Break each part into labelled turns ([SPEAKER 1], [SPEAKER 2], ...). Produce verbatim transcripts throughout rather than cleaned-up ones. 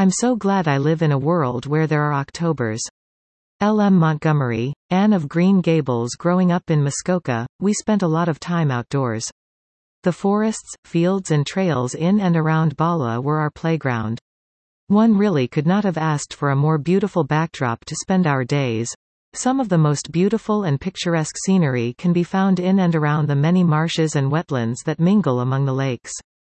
[SPEAKER 1] I'm so glad I live in a world where there are Octobers. L M Montgomery, Anne of Green Gables. Growing up in Muskoka, we spent a lot of time outdoors. The forests, fields and trails in and around Bala were our playground. One really could not have asked for a more beautiful backdrop to spend our days. Some of the most beautiful and picturesque scenery can be found in and around the many marshes and wetlands that mingle among the lakes.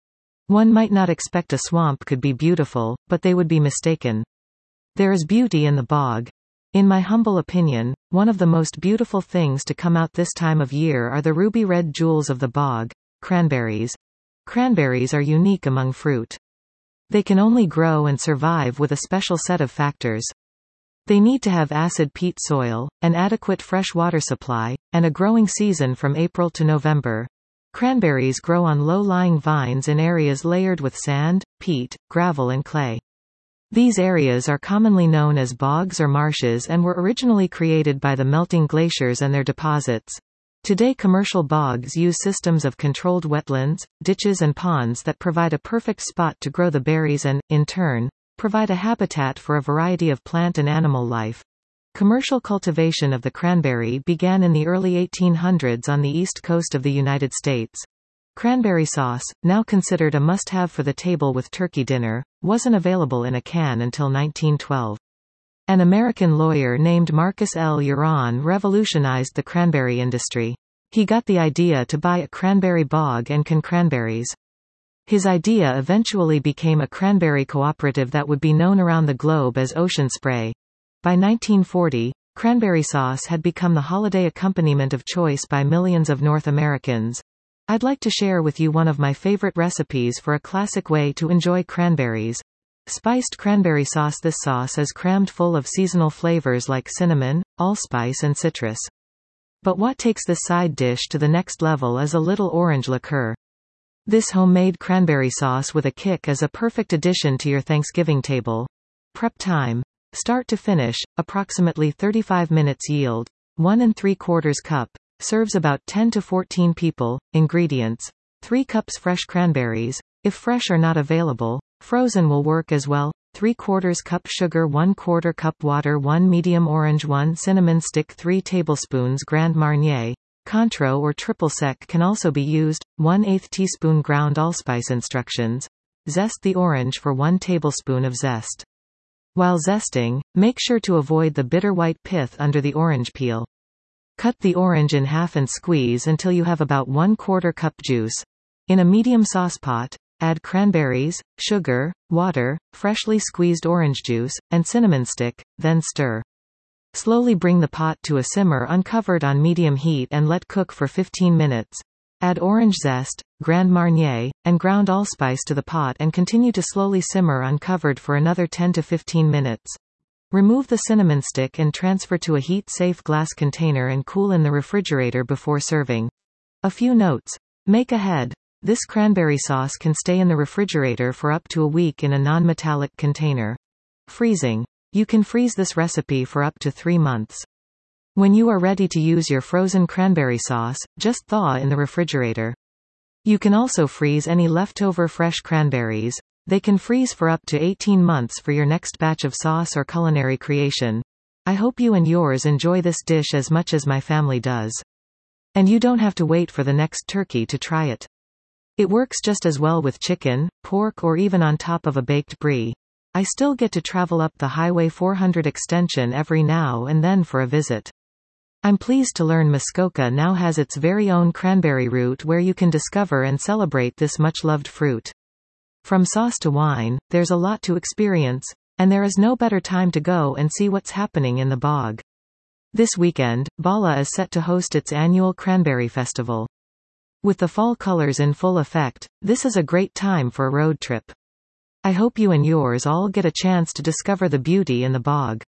[SPEAKER 1] One might not expect a swamp could be beautiful, but they would be mistaken. There is beauty in the bog. In my humble opinion, one of the most beautiful things to come out this time of year are the ruby red jewels of the bog, cranberries. Cranberries are unique among fruit. They can only grow and survive with a special set of factors. They need to have acid peat soil, an adequate fresh water supply, and a growing season from April to November. Cranberries grow on low-lying vines in areas layered with sand, peat, gravel and clay. These areas are commonly known as bogs or marshes and were originally created by the melting glaciers and their deposits. Today commercial bogs use systems of controlled wetlands, ditches and ponds that provide a perfect spot to grow the berries and, in turn, provide a habitat for a variety of plant and animal life. Commercial cultivation of the cranberry began in the early eighteen hundreds on the east coast of the United States. Cranberry sauce, now considered a must-have for the table with turkey dinner, wasn't available in a can until nineteen twelve. An American lawyer named Marcus L. Uron revolutionized the cranberry industry. He got the idea to buy a cranberry bog and can cranberries. His idea eventually became a cranberry cooperative that would be known around the globe as Ocean Spray. By nineteen forty, cranberry sauce had become the holiday accompaniment of choice by millions of North Americans. I'd like to share with you one of my favorite recipes for a classic way to enjoy cranberries. Spiced cranberry sauce. This sauce is crammed full of seasonal flavors like cinnamon, allspice and citrus. But what takes this side dish to the next level is a little orange liqueur. This homemade cranberry sauce with a kick is a perfect addition to your Thanksgiving table. Prep time. Start to finish, approximately thirty-five minutes. Yield, one and three quarters cup. Serves about ten to fourteen people. Ingredients. three cups fresh cranberries. If fresh are not available, frozen will work as well. three quarters cup sugar, one quarter cup water, one medium orange, one cinnamon stick, three tablespoons Grand Marnier. Cointreau or triple sec can also be used. one eighth teaspoon ground allspice. Instructions. Zest the orange for one tablespoon of zest. While zesting, make sure to avoid the bitter white pith under the orange peel. Cut the orange in half and squeeze until you have about one quarter cup juice. In a medium sauce pot, add cranberries, sugar, water, freshly squeezed orange juice, and cinnamon stick, then stir. Slowly bring the pot to a simmer uncovered on medium heat and let cook for fifteen minutes. Add orange zest, Grand Marnier, and ground allspice to the pot and continue to slowly simmer uncovered for another ten to fifteen minutes. Remove the cinnamon stick and transfer to a heat-safe glass container and cool in the refrigerator before serving. A few notes. Make ahead. This cranberry sauce can stay in the refrigerator for up to a week in a non-metallic container. Freezing. You can freeze this recipe for up to three months. When you are ready to use your frozen cranberry sauce, just thaw in the refrigerator. You can also freeze any leftover fresh cranberries. They can freeze for up to eighteen months for your next batch of sauce or culinary creation. I hope you and yours enjoy this dish as much as my family does. And you don't have to wait for the next turkey to try it. It works just as well with chicken, pork or even on top of a baked brie. I still get to travel up the Highway four hundred extension every now and then for a visit. I'm pleased to learn Muskoka now has its very own cranberry route where you can discover and celebrate this much-loved fruit. From sauce to wine, there's a lot to experience, and there is no better time to go and see what's happening in the bog. This weekend, Bala is set to host its annual Cranberry Festival. With the fall colors in full effect, this is a great time for a road trip. I hope you and yours all get a chance to discover the beauty in the bog.